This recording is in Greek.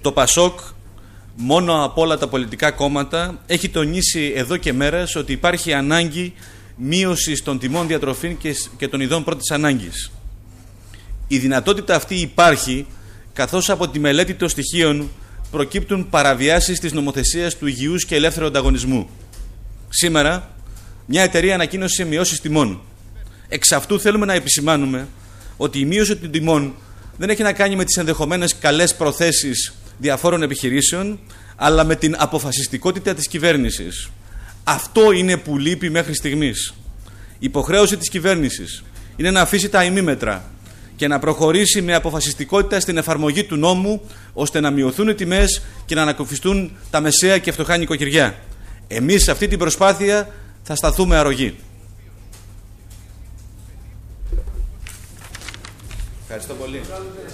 Το ΠΑΣΟΚ, μόνο από όλα τα πολιτικά κόμματα, έχει τονίσει εδώ και μέρες ότι υπάρχει ανάγκη μείωσης των τιμών διατροφής και των ειδών πρώτης ανάγκης. Η δυνατότητα αυτή υπάρχει, καθώς από τη μελέτη των στοιχείων προκύπτουν παραβιάσεις της νομοθεσίας του υγιούς και ελεύθερου ανταγωνισμού. Σήμερα, μια εταιρεία ανακοίνωσε μειώσεις τιμών. Εξ αυτού θέλουμε να επισημάνουμε ότι η μείωση των τιμών δεν έχει να κάνει με τις ενδεχομένες καλές προθέσεις διαφόρων επιχειρήσεων, αλλά με την αποφασιστικότητα της κυβέρνησης. Αυτό είναι που λείπει μέχρι στιγμής. Η υποχρέωση της κυβέρνησης είναι να αφήσει τα ημίμετρα και να προχωρήσει με αποφασιστικότητα στην εφαρμογή του νόμου, ώστε να μειωθούν οι τιμές και να ανακουφιστούν τα μεσαία και φτωχά νοικοκυριά. Εμείς σε αυτή την προσπάθεια θα σταθούμε αρρωγοί. Ευχαριστώ πολύ.